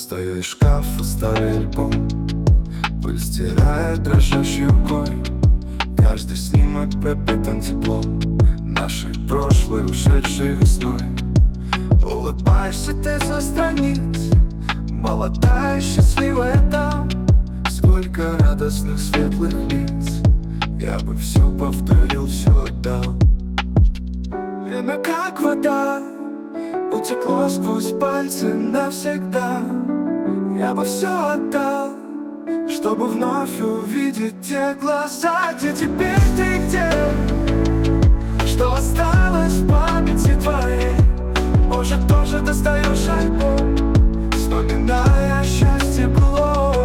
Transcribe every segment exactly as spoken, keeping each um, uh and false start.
Достаю из шкафа старый альбом, пыль стирает дрожащей рукой. Каждый снимок пропитан теплом нашей прошлой, ушедшей весной. Улыбаешься ты со страниц, молодая, счастливая там. Сколько радостных, светлых лиц, я бы все повторил, все отдал. Время как вода утекло сквозь пальцы навсегда. Я бы все отдал, чтобы вновь увидеть те глаза. Где теперь ты, где? Что осталось в памяти твоей? Может, тоже достаешь альбом, вспоминая счастье было.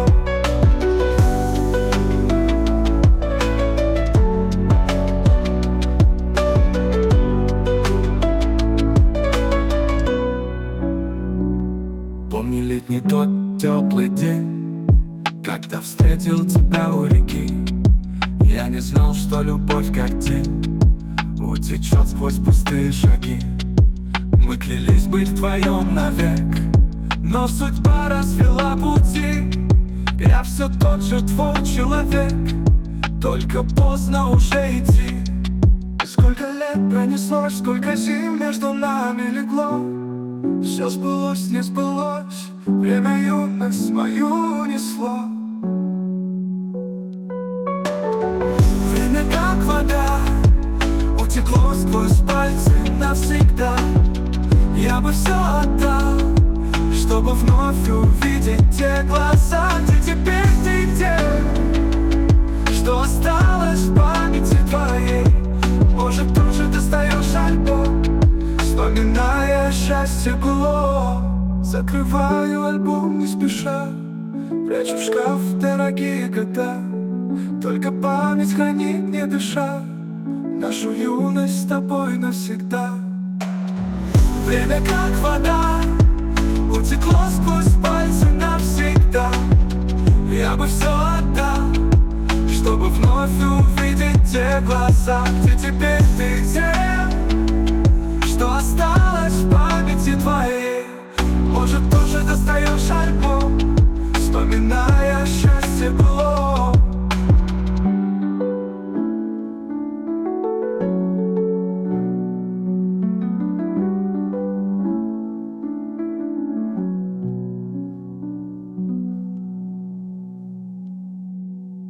Помню летний тот теплый день, когда встретил тебя у реки. Я не знал, что любовь как тень утечет сквозь пустые шаги. Мы клялись быть вдвоем навек, но судьба развела пути. Я все тот же твой человек, только поздно уже идти. Сколько лет пронеслось, сколько зим между нами легло. Все сбылось, не сбылось, время юность мою несло. Время как вода утекло сквозь пальцы навсегда. Я бы все отдал, чтобы вновь увидеть те глаза. Где теперь ты, где? Что осталось в памяти твоей? Может, тоже достаешь альбом, вспоминая счастье было. Закрываю альбом не спеша, прячу в шкаф дорогие года. Только память хранит, не дыша, нашу юность с тобой навсегда. Время как вода утекло сквозь пальцы навсегда. Я бы все отдал, чтобы вновь увидеть те глаза. Где теперь ты, где? Что осталось в памяти твоей? Может, тоже достаешь альбом, вспоминая счастье.